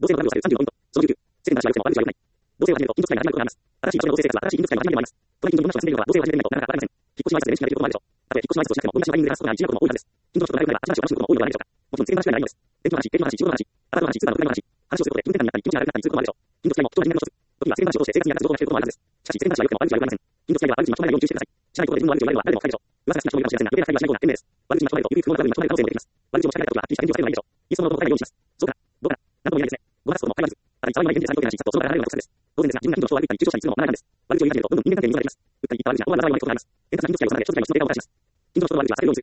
同性の悪をされる35ポイント。その19。世間から知られるのは悪口は良くない。同性を始めると、近所付き合いが長くなります。新しい場所での同性生活は新しい近所付き合いの始まりにもなります。隣近所にいろんな人が住んでいるのは同性を始めてみないとなかなか変わらない。引っ越しの挨拶で練習ができることもあるでしょう。たとえ引っ越しの挨拶をしなくても、同じ場合に出すことが一時なことも多いはずです。近所の人と仲良くなれば新しい話を楽しむことも多いのではないでしょうか。もちろん世間話がないのです。勉強の話、経験の話、仕事の話、アパートの話、スーパーの売り場の話、話をすることで気分転換になったり、気持ちが楽になったりすることもあるでしょう。近所付き合いも貴重な人間の一つ。時には世間話を通して生活に役立つ情報が知れることもあるはずです。しかし、世間話は良くても悪口は良くありません。近所付き合いは悪口に巻き込まれないように注意してください。しないことで自分の悪口を言われるのは誰でも不快でしょう。噂が好きな人もいるかもしれませんが、余計な会話はしない方が賢明です。悪口に巻き込まれると、ゆくゆく不幸なことに巻き込まれる可能性も出てきます。悪口を間違ったことがあって、人に不快なことがあって、悪口をしゃべらないことがあって、人に不快なようにします。いっそのことを答えないようにします。そうか、どうかな、なんとも言えないですね。ごまかすことも会話術。ただ、騒ぎが原理で最強的な実とその場から離れるのが特徴です。当然ですが、自分が近所の人を悪く言ったり、中傷者にするのも学んだんです。悪口を言いかけると、どんどん人間関係に溝ができます。打ったり言った悪口が大な災いにつながります。変な人間付き合いを重ねて、一つの人の悪口を暴かします。近所の人の悪口は避けるようにする